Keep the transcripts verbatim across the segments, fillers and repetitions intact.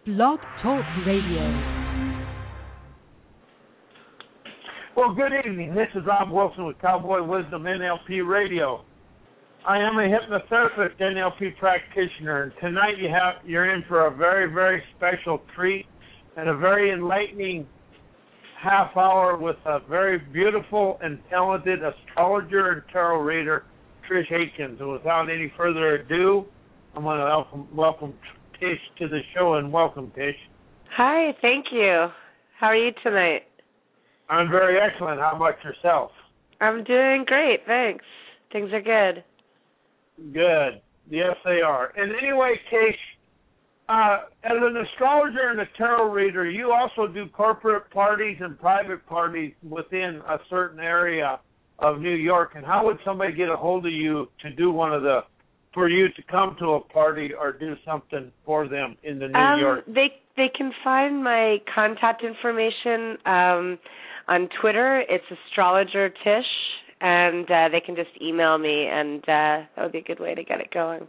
Blog Talk Radio. Well, good evening. This is Rob Wilson with Cowboy Wisdom N L P Radio. I am a hypnotherapist N L P practitioner, and tonight you have you're in for a very, very special treat and a very enlightening half hour with a very beautiful and talented astrologer and tarot reader, Trish Aikens. And without any further ado, I'm going to welcome, welcome Tish to the show, and welcome, Tish. Hi, thank you. How are you tonight? I'm very excellent. How about yourself? I'm doing great, thanks. Things are good. Good. Yes, they are. And anyway, Tish, uh, as an astrologer and a tarot reader, you also do corporate parties and private parties within a certain area of New York. And how would somebody get a hold of you to do one of the, for you to come to a party or do something for them in the New um, York? They they can find my contact information um, on Twitter. It's Astrologer Tish, and uh, they can just email me, and uh, that would be a good way to get it going.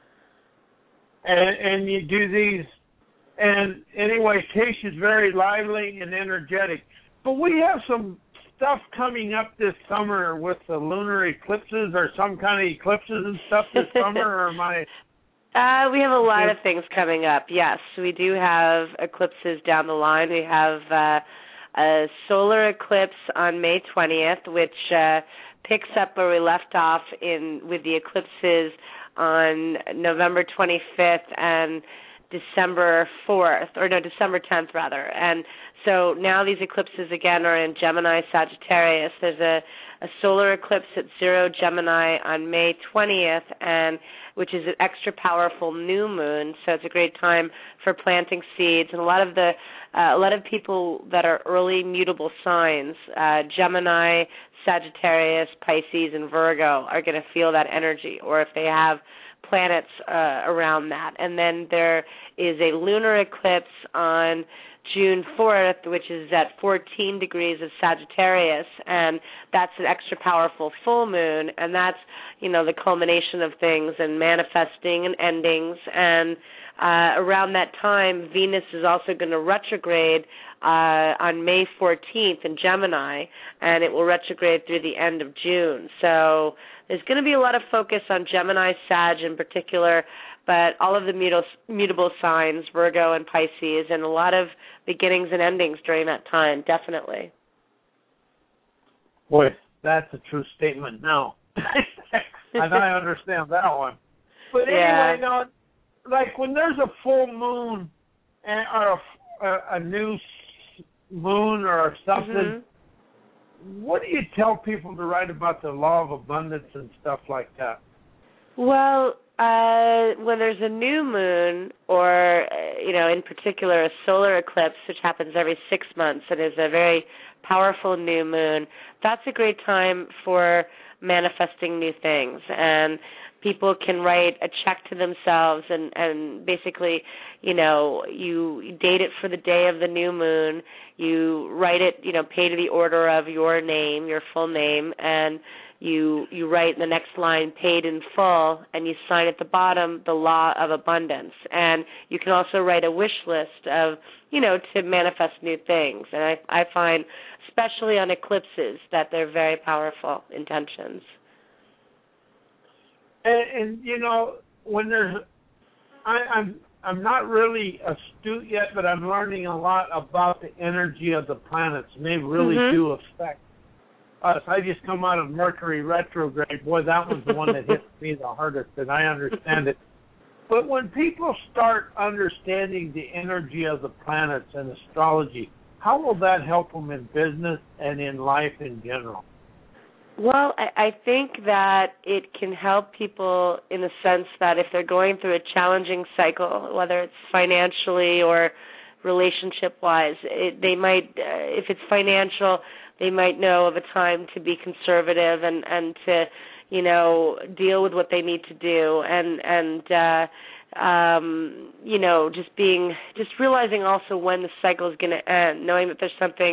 And, and you do these, and anyway, Tish is very lively and energetic. But we have some stuff coming up this summer with the lunar eclipses or some kind of eclipses and stuff this summer, or am I... Uh, we have a lot of things coming up, yes. We do have eclipses down the line. We have uh, a solar eclipse on May twentieth, which uh, picks up where we left off in with the eclipses on November twenty-fifth and December fourth, or no, December tenth, rather. And so now these eclipses, again, are in Gemini, Sagittarius. There's a, a solar eclipse at zero Gemini on May twentieth, and which is an extra powerful new moon, so it's a great time for planting seeds. And a lot of the uh, a lot of people that are early mutable signs, uh, Gemini, Sagittarius, Pisces, and Virgo, are going to feel that energy, or if they have planets uh, around that. And then there is a lunar eclipse on June fourth, which is at fourteen degrees of Sagittarius, and that's an extra powerful full moon, and that's, you know, the culmination of things and manifesting and endings. And uh, around that time, Venus is also going to retrograde uh, on May fourteenth in Gemini, and it will retrograde through the end of June. So there's going to be a lot of focus on Gemini, Sag in particular, but all of the mutal, mutable signs, Virgo and Pisces, and a lot of beginnings and endings during that time, definitely. Boy, that's a true statement now. And I understand that one. But yeah. anyway, now, like when there's a full moon and, or a, a, a new moon or something, mm-hmm. what do you tell people to write about the law of abundance and stuff like that? Well, uh, when there's a new moon, or, you know, in particular a solar eclipse, which happens every six months and is a very powerful new moon, that's a great time for manifesting new things. And people can write a check to themselves and, and basically, you know, you date it for the day of the new moon. You write it, you know, pay to the order of your name, your full name, and you you write in the next line, paid in full, and you sign at the bottom the law of abundance. And you can also write a wish list of, you know, to manifest new things. And I, I find, especially on eclipses, that they're very powerful intentions. And, and you know, when there's, I, I'm I'm not really astute yet, but I'm learning a lot about the energy of the planets, and they really mm-hmm. do affect us. I just come out of Mercury retrograde. Boy, that was the one that hit me the hardest, and I understand it. But when people start understanding the energy of the planets and astrology, how will that help them in business and in life in general? Well, I, I think that it can help people in the sense that if they're going through a challenging cycle, whether it's financially or relationship-wise, it, they might, uh, if it's financial, they might know of a time to be conservative and, and to, you know, deal with what they need to do, and and uh, um, you know, just being, just realizing also when the cycle is going to end, knowing that there's something,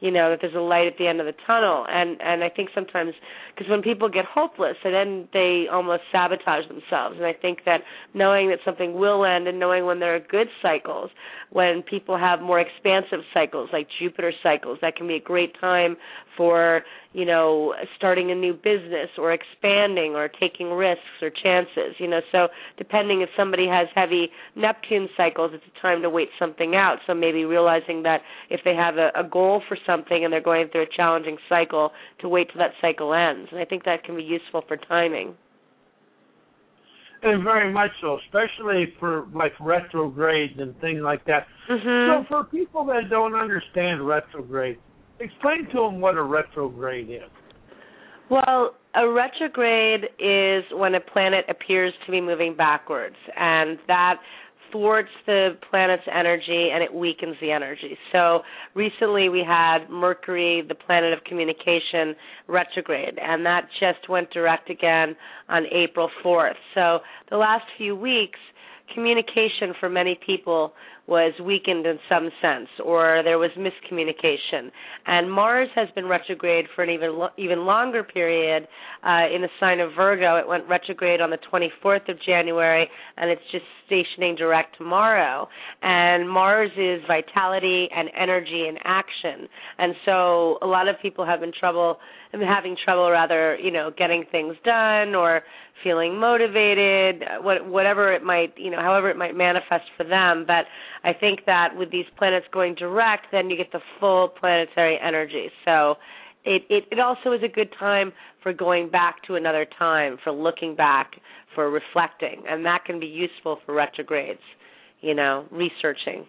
you know, that there's a light at the end of the tunnel. And, and I think sometimes, because when people get hopeless, and then they almost sabotage themselves. And I think that knowing that something will end and knowing when there are good cycles, when people have more expansive cycles like Jupiter cycles, that can be a great time for, you know, starting a new business or expanding or taking risks or chances, you know. So depending if somebody has heavy Neptune cycles, it's a time to wait something out. So maybe realizing that if they have a, a goal for something and they're going through a challenging cycle, to wait till that cycle ends. And I think that can be useful for timing. And very much so, especially for like retrogrades and things like that. Mm-hmm. So for people that don't understand retrograde, explain to them what a retrograde is. Well, a retrograde is when a planet appears to be moving backwards, and that thwarts the planet's energy and it weakens the energy. So recently we had Mercury, the planet of communication, retrograde, and that just went direct again on April fourth. So the last few weeks, communication for many people was weakened in some sense, or there was miscommunication. And Mars has been retrograde for an even lo- even longer period uh, in the sign of Virgo. It went retrograde on the twenty-fourth of January, and it's just stationing direct tomorrow. And Mars is vitality and energy and action. And so a lot of people have been trouble, have been having trouble rather, you know, getting things done or feeling motivated, what, whatever it might, you know, however it might manifest for them. But I think that with these planets going direct, then you get the full planetary energy. So it, it, it also is a good time for going back to another time, for looking back, for reflecting. And that can be useful for retrogrades, you know, researching.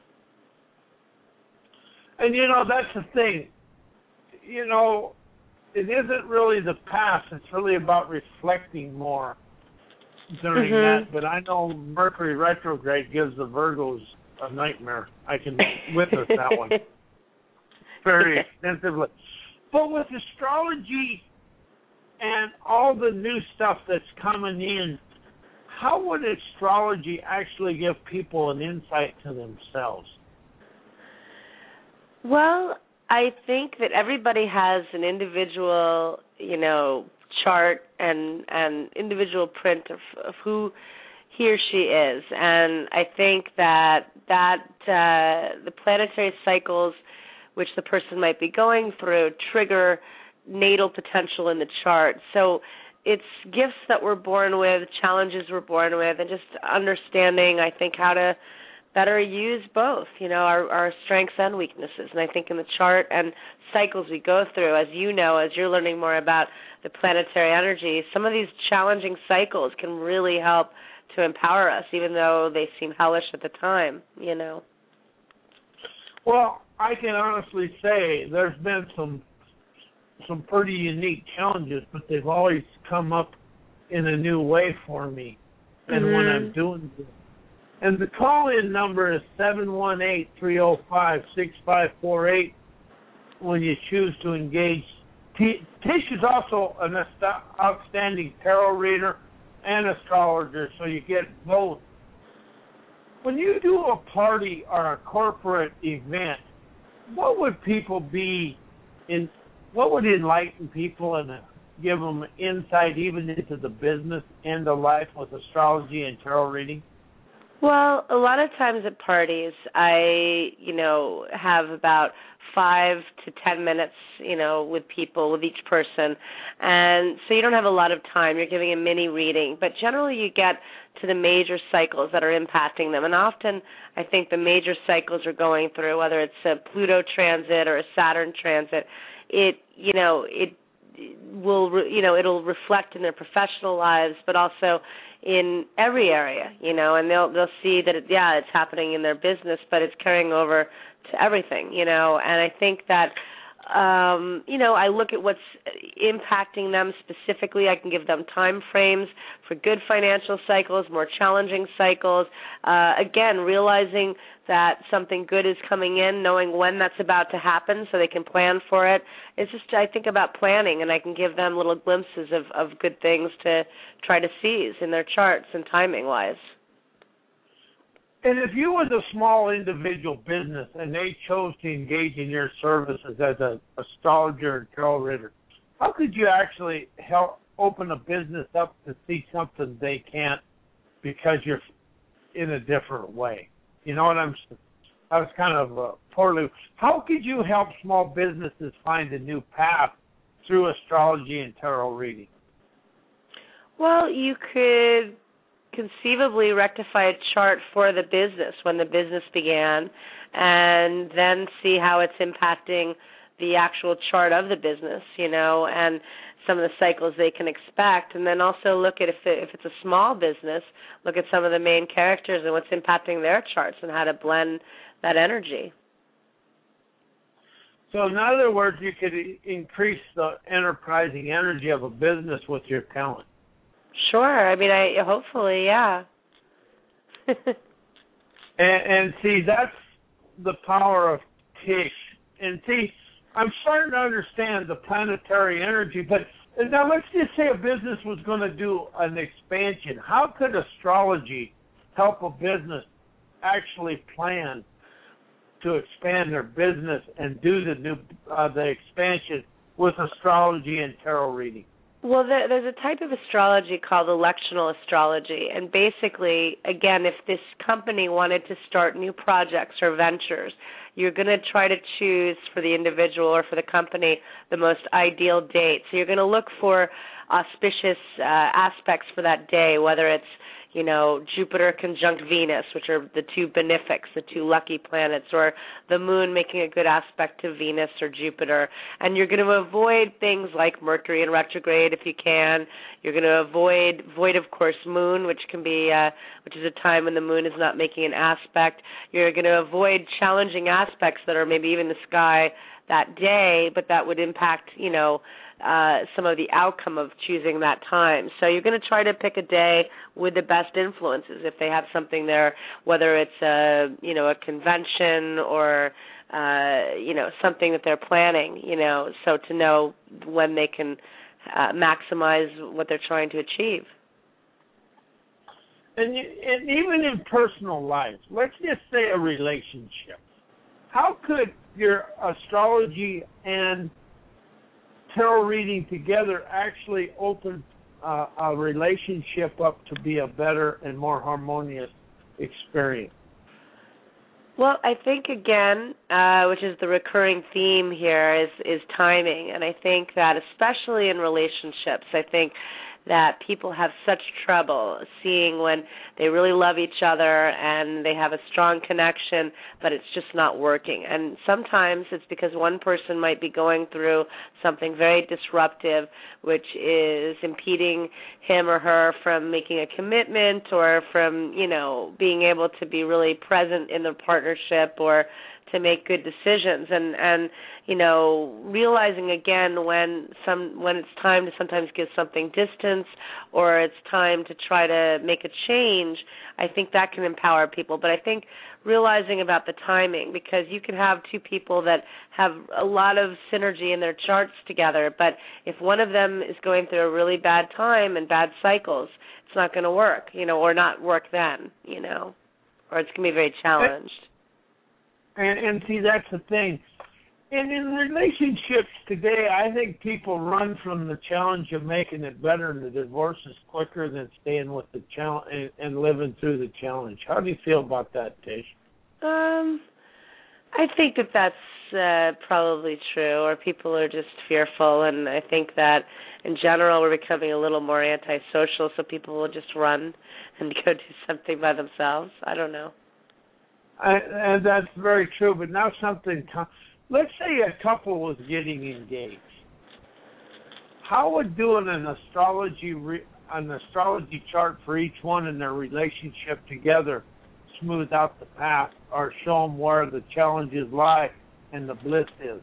And, you know, that's the thing. You know, it isn't really the past. It's really about reflecting more during mm-hmm. that. But I know Mercury retrograde gives the Virgos a nightmare. I can witness that one very extensively. But with astrology and all the new stuff that's coming in, how would astrology actually give people an insight to themselves? Well, I think that everybody has an individual, you know, chart and and individual print of, of who he or she is, and I think that that uh, the planetary cycles which the person might be going through trigger natal potential in the chart. So it's gifts that we're born with, challenges we're born with, and just understanding, I think, how to better use both, you know, our, our strengths and weaknesses. And I think in the chart and cycles we go through, as you know, as you're learning more about the planetary energy, some of these challenging cycles can really help to empower us, even though they seem hellish at the time, you know. Well, I can honestly say there's been some some pretty unique challenges, but they've always come up in a new way for me. And mm-hmm. when I'm doing this. And the call-in number is seven one eight, three oh five, six five four eight when you choose to engage. T- Tish is also an ast- outstanding tarot reader and astrologer, so you get both. When you do a party or a corporate event, what would people be in? What would enlighten people and give them insight even into the business end of life with astrology and tarot reading? Well, a lot of times at parties, I, you know, have about five to ten minutes, you know, with people, with each person. And so you don't have a lot of time. You're giving a mini reading. But generally you get to the major cycles that are impacting them. And often I think the major cycles are going through, whether it's a Pluto transit or a Saturn transit, it, you know, it will, you know, it'll reflect in their professional lives, but also in every area, you know, and they'll they'll see that, it, yeah, it's happening in their business, but it's carrying over to everything, you know, and I think that, um, you know, I look at what's impacting them specifically. I can give them time frames for good financial cycles, more challenging cycles. Uh, again, realizing that something good is coming in, knowing when that's about to happen so they can plan for it. It's just, I think about planning, and I can give them little glimpses of, of good things to try to seize in their charts and timing-wise. And if you was a small individual business and they chose to engage in your services as an astrologer and tarot reader, how could you actually help open a business up to see something they can't because you're in a different way? You know what I'm saying? I was kind of uh, poorly. How could you help small businesses find a new path through astrology and tarot reading? Well, you could conceivably rectify a chart for the business when the business began, and then see how it's impacting the actual chart of the business, you know, and some of the cycles they can expect. And then also look at, if, it, if it's a small business, look at some of the main characters and what's impacting their charts and how to blend that energy. So in other words, you could increase the enterprising energy of a business with your talent. Sure. I mean, I hopefully, yeah. and, and see, that's the power of Tish. And see, I'm starting to understand the planetary energy, but now let's just say a business was going to do an expansion. How could astrology help a business actually plan to expand their business and do the new uh, the expansion with astrology and tarot reading? Well, there, there's a type of astrology called electional astrology, and basically, again, if this company wanted to start new projects or ventures, you're going to try to choose for the individual or for the company the most ideal date. So you're going to look for auspicious uh, aspects for that day, whether it's, you know, Jupiter conjunct Venus, which are the two benefics, the two lucky planets, or the moon making a good aspect to Venus or Jupiter. And you're going to avoid things like Mercury in retrograde if you can. You're going to avoid, avoid, of course, moon, which can be, uh, which is a time when the moon is not making an aspect. You're going to avoid challenging aspects that are maybe even the sky that day, but that would impact, you know, uh, some of the outcome of choosing that time. So you're going to try to pick a day with the best influences if they have something there, whether it's a, you know, a convention or, uh, you know, something that they're planning, you know, so to know when they can uh, maximize what they're trying to achieve. And, you, and even in personal life, let's just say a relationship. How could your astrology and tarot reading together actually open uh, a relationship up to be a better and more harmonious experience? Well, I think, again, uh, which is the recurring theme here, is, is timing. And I think that especially in relationships, I think that people have such trouble seeing when they really love each other and they have a strong connection, but it's just not working. And sometimes it's because one person might be going through something very disruptive, which is impeding him or her from making a commitment or from, you know, being able to be really present in the partnership or to make good decisions, and and you know, realizing again when some when it's time to sometimes give something distance or it's time to try to make a change. I think that can empower people, but I think realizing about the timing, because you can have two people that have a lot of synergy in their charts together, but if one of them is going through a really bad time and bad cycles, it's not going to work, you know, or not work then, you know, or it's going to be very challenged. And, and see, that's the thing. And in relationships today, I think people run from the challenge of making it better, and the divorce is quicker than staying with the challenge and, and living through the challenge. How do you feel about that, Tish? Um, I think that that's uh, probably true, or people are just fearful, and I think that in general we're becoming a little more antisocial, so people will just run and go do something by themselves. I don't know. I, and that's very true, but now something, let's say a couple was getting engaged. How would doing an astrology re, an astrology chart for each one in their relationship together smooth out the path or show them where the challenges lie and the bliss is?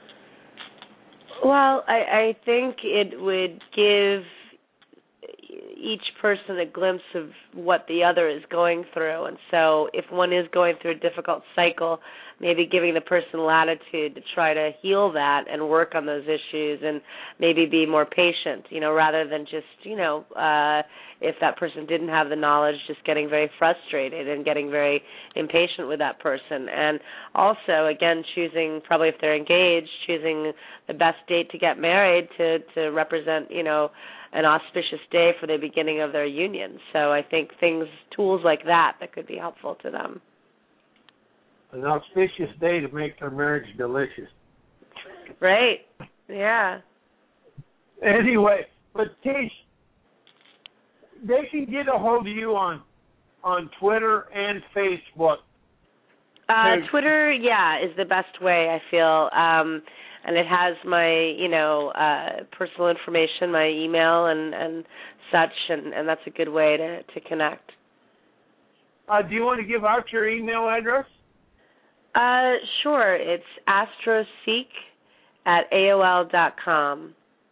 Well, I, I think it would give, each person a glimpse of what the other is going through. And so if one is going through a difficult cycle, maybe giving the person latitude to try to heal that and work on those issues and maybe be more patient, you know, rather than just, you know, uh, if that person didn't have the knowledge, just getting very frustrated and getting very impatient with that person. And also, again, choosing, probably if they're engaged, choosing the best date to get married to, to represent, you know, an auspicious day for the beginning of their union. So I think things, tools like that, that could be helpful to them. An auspicious day to make their marriage delicious. Right. Yeah. Anyway, but Tish, they can get a hold of you on on Twitter and Facebook. Uh, Twitter, yeah, is the best way, I feel. Um, and it has my, you know, uh, personal information, my email and, and such, and, and that's a good way to, to connect. Uh, do you want to give out your email address? Uh, sure. It's astroseek at A O L dot com.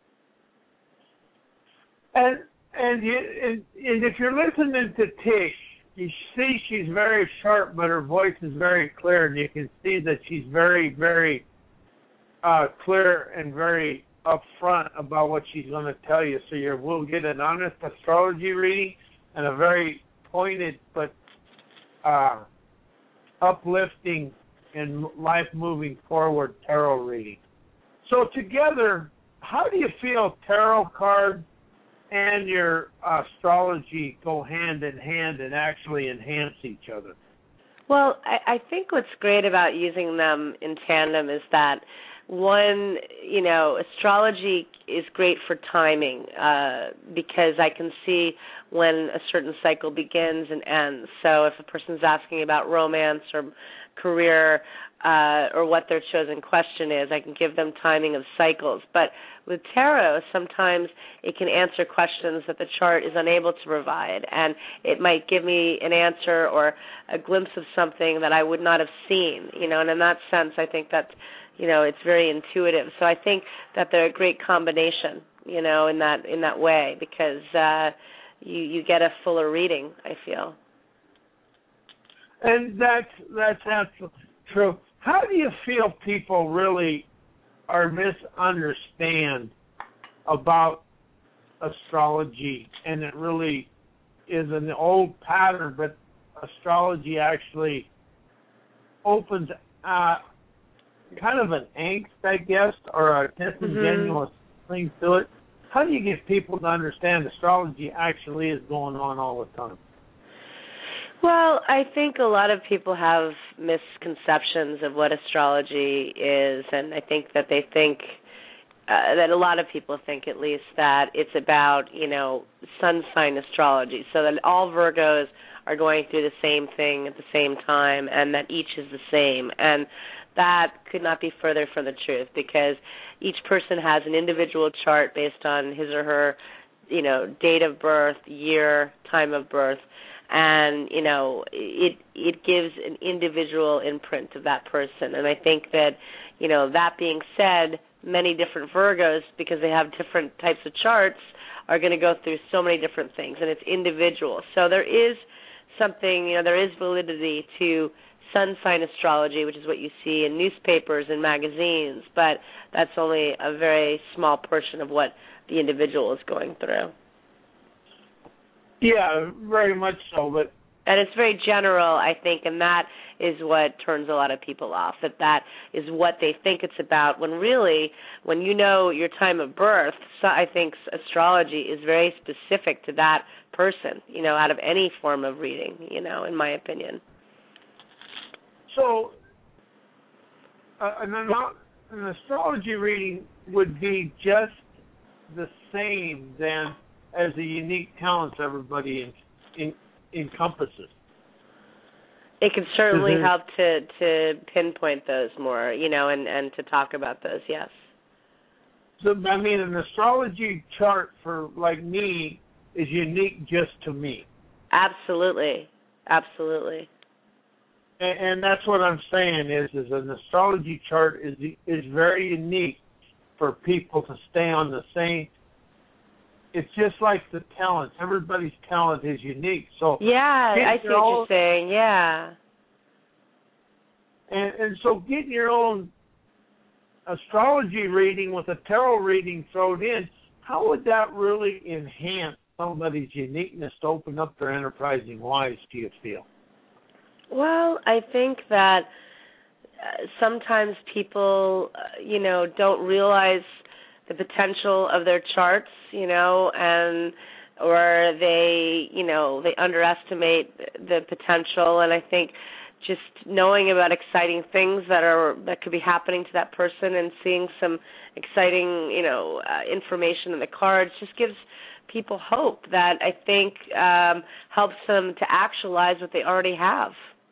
And and, you, and and if you're listening to Tish, you see she's very sharp, but her voice is very clear, and you can see that she's very, very uh, clear and very upfront about what she's going to tell you. So you will get an honest astrology reading and a very pointed but uh, uplifting and life moving forward tarot reading. So together, how do you feel tarot cards and your astrology go hand in hand and actually enhance each other? Well, I, I think what's great about using them in tandem is that, one, you know, astrology is great for timing uh, because I can see when a certain cycle begins and ends. So if a person's asking about romance or career uh, or what their chosen question is, I can give them timing of cycles. But with tarot, sometimes it can answer questions that the chart is unable to provide, and it might give me an answer or a glimpse of something that I would not have seen, you know, and in that sense, I think that, you know, it's very intuitive. So I think that they're a great combination, you know, in that in that way, because uh, you, you get a fuller reading, I feel. And that's, that's absolutely true. How do you feel people really are misunderstand about astrology, and it really is an old pattern, but astrology actually opens uh, kind of an angst, I guess, or a disingenuous mm-hmm. thing to it. How do you get people to understand astrology actually is going on all the time? Well, I think a lot of people have misconceptions of what astrology is, and I think that they think, uh, that a lot of people think at least, that it's about, you know, sun sign astrology, so that all Virgos are going through the same thing at the same time and that each is the same. And that could not be further from the truth, because each person has an individual chart based on his or her, you know, date of birth, year, time of birth, and, you know, it it gives an individual imprint of that person. And I think that, you know, that being said, many different Virgos, because they have different types of charts, are going to go through so many different things, and it's individual. So there is something, you know, there is validity to sun sign astrology, which is what you see in newspapers and magazines, but that's only a very small portion of what the individual is going through. Yeah, very much so. But and it's very general, I think, and that is what turns a lot of people off, that that is what they think it's about, when really, when you know your time of birth, so I think astrology is very specific to that person, you know, out of any form of reading, you know, in my opinion. So, uh, an, an astrology reading would be just the same then as the unique talents everybody in, in, encompasses. It can certainly mm-hmm. help to, to pinpoint those more, you know, and, and to talk about those, yes. So, I mean, an astrology chart for, like me, is unique just to me. Absolutely. Absolutely. And, and that's what I'm saying is, is an astrology chart is is very unique for people to stay on the same it's just like the talents. Everybody's talent is unique. So yeah, I see what own, you're saying. Yeah. And and so getting your own astrology reading with a tarot reading thrown in, how would that really enhance somebody's uniqueness to open up their enterprising wise, do you feel? Well, I think that uh, sometimes people, uh, you know, don't realize the potential of their charts, you know, and or they, you know, they underestimate the potential. And I think just knowing about exciting things that are that could be happening to that person and seeing some exciting, you know, uh, information in the cards just gives people hope that I think um, helps them to actualize what they already have.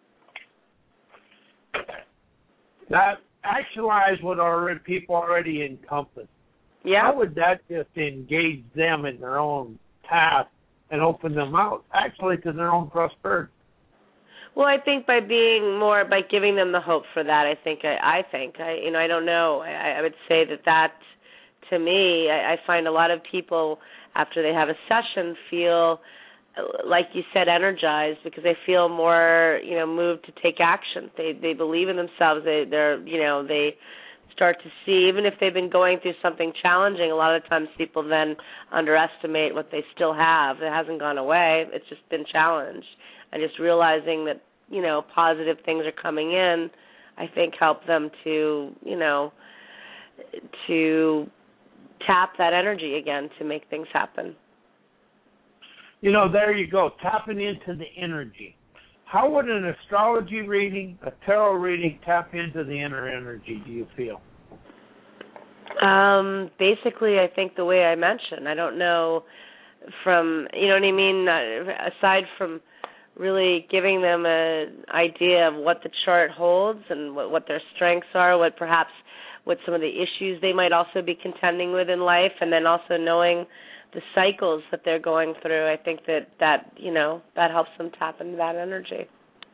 That actualize what already people already encompass. Yeah. How would that just engage them in their own path and open them out, actually, to their own prosperity? Well, I think by being more, by giving them the hope for that, I think, I, I think, I, you know, I don't know. I, I would say that that, to me, I, I find a lot of people, after they have a session, feel, like you said, energized because they feel more, you know, moved to take action. They they believe in themselves. They they're, you know, they start to see, even if they've been going through something challenging, a lot of times people then underestimate what they still have. It hasn't gone away. It's just been challenged. And just realizing that, you know, positive things are coming in, I think help them to, you know, to tap that energy again to make things happen. You know, there you go, tapping into the energy. How would an astrology reading, a tarot reading, tap into the inner energy, do you feel? Um, basically, I think the way I mentioned. I don't know from, you know what I mean, uh, aside from really giving them an idea of what the chart holds and what, what their strengths are, what perhaps what some of the issues they might also be contending with in life, and then also knowing the cycles that they're going through. I think that, that, you know, that helps them tap into that energy.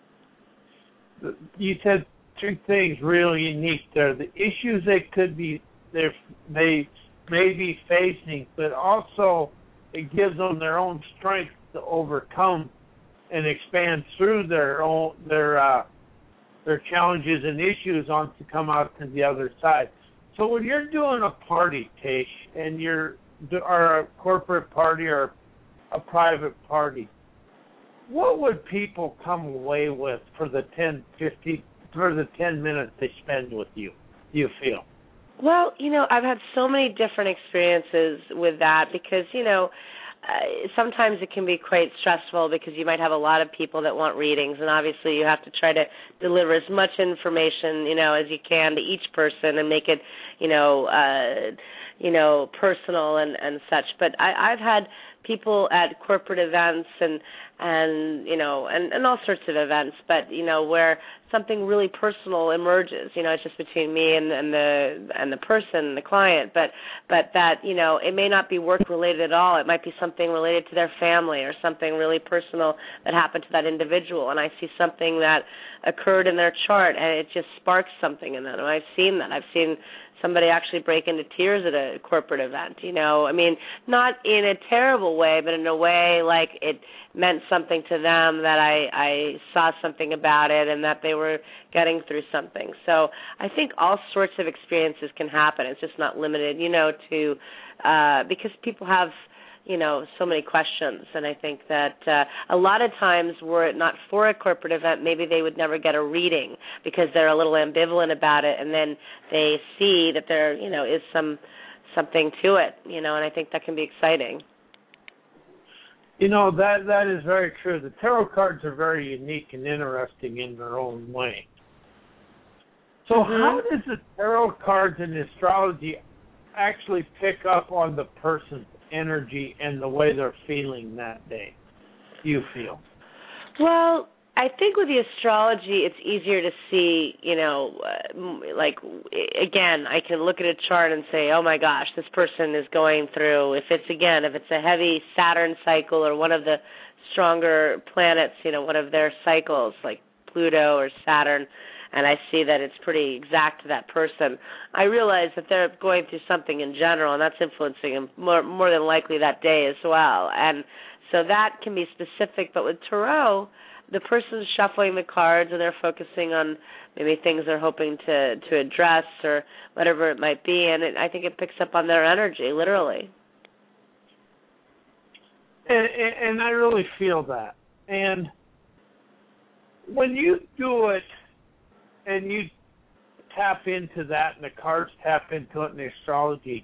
You said two things really unique there. The issues they could be, they may be facing, but also it gives them their own strength to overcome and expand through their own their uh, their challenges and issues on to come out to the other side. So when you're doing a party, Tish, and you're or a corporate party or a private party, what would people come away with for the ten, fifty, for the ten minutes they spend with you, do you feel? Well, you know, I've had so many different experiences with that because, you know, uh, sometimes it can be quite stressful because you might have a lot of people that want readings, and obviously you have to try to deliver as much information, you know, as you can to each person and make it, you know, uh, you know, personal and, and such. But I, I've had people at corporate events and, and you know, and, and all sorts of events, but, you know, where something really personal emerges, you know, it's just between me and, and the and the person, the client, but but that, you know, it may not be work-related at all. It might be something related to their family or something really personal that happened to that individual, and I see something that occurred in their chart, and it just sparks something in them. And I've seen that. I've seen somebody actually break into tears at a corporate event, you know. I mean, not in a terrible way, but in a way like it meant something to them, that I, I saw something about it and that they were getting through something. So I think all sorts of experiences can happen. It's just not limited, you know, to uh, because people have, you know, so many questions. And I think that uh, a lot of times were it not for a corporate event, maybe they would never get a reading because they're a little ambivalent about it, and then they see that there, you know, is some something to it, you know, and I think that can be exciting. You know, that that is very true. The tarot cards are very unique and interesting in their own way. So mm-hmm. How does the tarot cards and astrology actually pick up on the person's energy and the way they're feeling that day, do you feel? Well, I think with the astrology, it's easier to see, you know, uh, like, again, I can look at a chart and say, oh, my gosh, this person is going through, if it's, again, if it's a heavy Saturn cycle or one of the stronger planets, you know, one of their cycles, like Pluto or Saturn, and I see that it's pretty exact to that person, I realize that they're going through something in general, and that's influencing them more, more than likely that day as well. And so that can be specific, but with tarot, the person's shuffling the cards and they're focusing on maybe things they're hoping to, to address or whatever it might be, and it, I think it picks up on their energy, literally. And, and, and I really feel that. And when you do it and you tap into that and the cards tap into it in the astrology,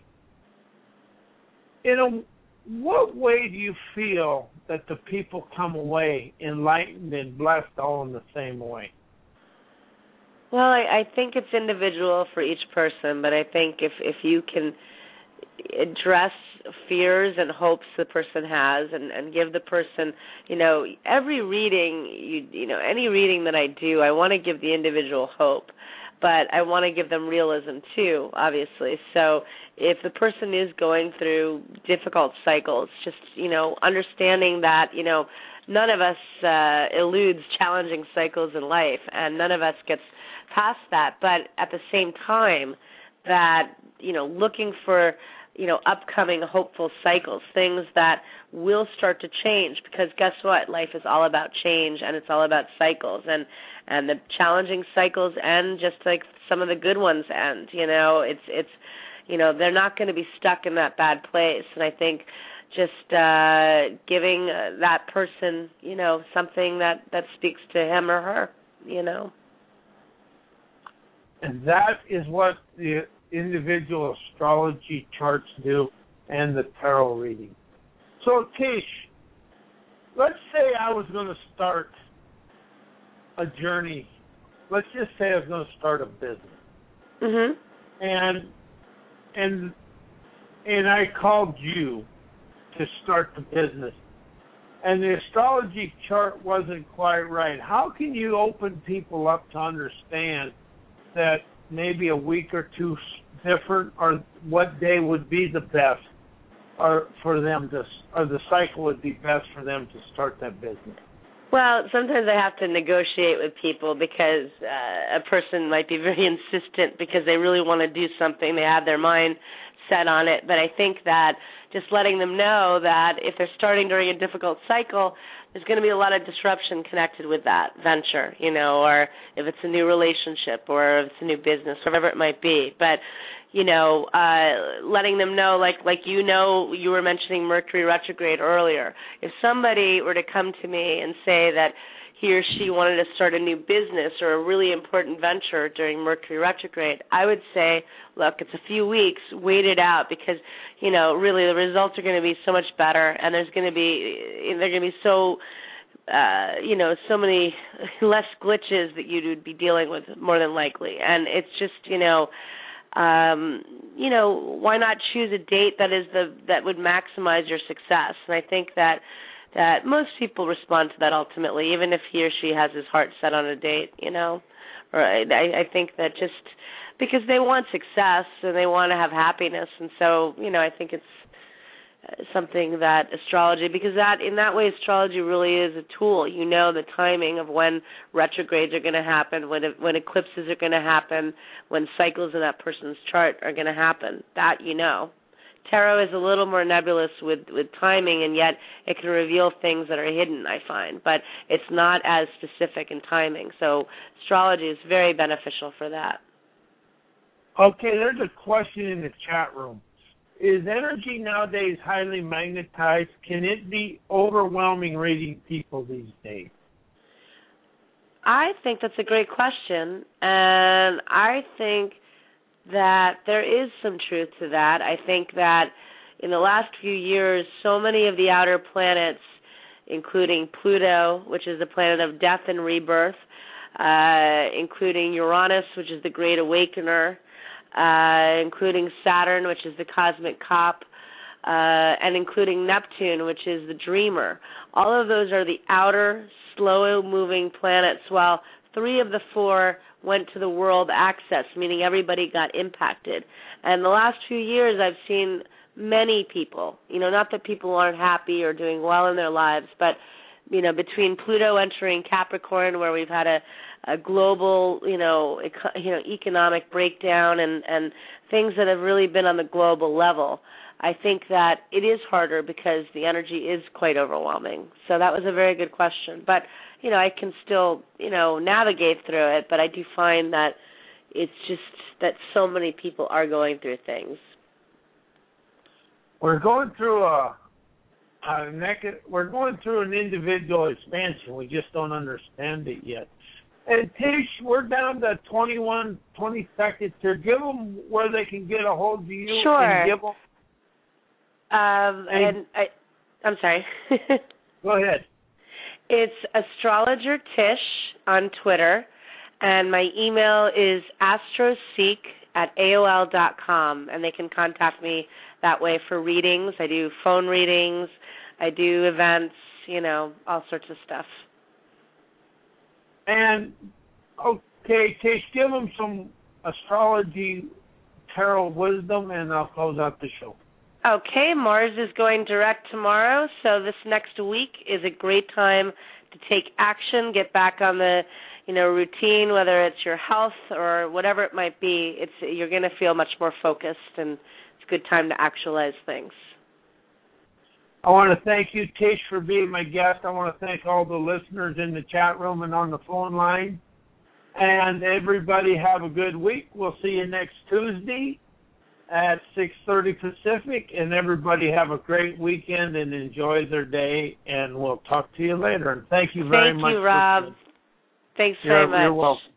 in a what way do you feel that the people come away enlightened and blessed all in the same way? Well, I, I think it's individual for each person, but I think if, if you can address fears and hopes the person has and, and give the person, you know, every reading, you, you know, any reading that I do, I want to give the individual hope, but I want to give them realism too, obviously. So if the person is going through difficult cycles, just, you know, understanding that, you know, none of us uh, eludes challenging cycles in life, and none of us gets past that. But at the same time, that, you know, looking for, you know, upcoming hopeful cycles, things that will start to change, because guess what? Life is all about change, and it's all about cycles, and and the challenging cycles end just like some of the good ones end. You know, it's it's, you know, they're not going to be stuck in that bad place, and I think just uh, giving uh, that person, you know, something that, that speaks to him or her, you know. And that is what the individual astrology charts do and the tarot reading. So, Tish, let's say I was going to start a journey. Let's just say I was going to start a business. Mhm. And and and I called you to start the business, and the astrology chart wasn't quite right. How can you open people up to understand that maybe a week or two different, or what day would be the best, or for them to, or the cycle would be best for them to start that business? Well, sometimes I have to negotiate with people because uh, a person might be very insistent because they really want to do something. They have their mind set on it. But I think that just letting them know that if they're starting during a difficult cycle, there's going to be a lot of disruption connected with that venture, you know, or if it's a new relationship or if it's a new business, whatever it might be. But, you know, uh, letting them know, like, like you know, you were mentioning Mercury retrograde earlier. If somebody were to come to me and say that he or she wanted to start a new business or a really important venture during Mercury retrograde, I would say, look, it's a few weeks, wait it out, because, you know, really the results are going to be so much better, and there's going to be, they're going to be so, uh, you know, so many less glitches that you would be dealing with more than likely. And it's just, you know, um, you know, why not choose a date that is the that would maximize your success? And I think that that most people respond to that ultimately, even if he or she has his heart set on a date, you know. Or I, I think that just because they want success and they want to have happiness, and so, you know, I think it's something that astrology, because that in that way astrology really is a tool. You know the timing of when retrogrades are going to happen, when when eclipses are going to happen, when cycles in that person's chart are going to happen. That you know. Tarot is a little more nebulous with, with timing, and yet it can reveal things that are hidden, I find. But it's not as specific in timing. So astrology is very beneficial for that. Okay, there's a question in the chat room. Is energy nowadays highly magnetized? Can it be overwhelming reading people these days? I think that's a great question, and I think that there is some truth to that. I think that in the last few years, so many of the outer planets, including Pluto, which is the planet of death and rebirth, uh, including Uranus, which is the great awakener, uh, including Saturn, which is the cosmic cop, uh, and including Neptune, which is the dreamer. All of those are the outer, slow-moving planets, while three of the four went to the world axis, meaning everybody got impacted. And the last few years I've seen many people, you know, not that people aren't happy or doing well in their lives, but you know, between Pluto entering Capricorn, where we've had a, a global, you know, eco- you know, economic breakdown and, and things that have really been on the global level, I think that it is harder because the energy is quite overwhelming. So that was a very good question. But, you know, I can still, you know, navigate through it, but I do find that it's just that so many people are going through things. We're going through a, a nec- we're going through an individual expansion. We just don't understand it yet. And Tish, we're down to twenty-one, twenty seconds here. Give them where they can get a hold of you. Sure. And give them. Um, and, and I, I'm sorry. Go ahead. It's Astrologer Tish on Twitter, and my email is astroseek at A O L dot com, and they can contact me that way for readings. I do phone readings. I do events, you know, all sorts of stuff. And, okay, Tish, give them some astrology, tarot wisdom, and I'll close out the show. Okay, Mars is going direct tomorrow, so this next week is a great time to take action, get back on the, you know, routine, whether it's your health or whatever it might be. It's you're going to feel much more focused, and it's a good time to actualize things. I want to thank you, Tish, for being my guest. I want to thank all the listeners in the chat room and on the phone line. And everybody have a good week. We'll see you next Tuesday at six thirty Pacific, and everybody have a great weekend and enjoy their day, and we'll talk to you later. And thank you very thank much. Thank you, Rob. For Thanks you're, very much. You're welcome.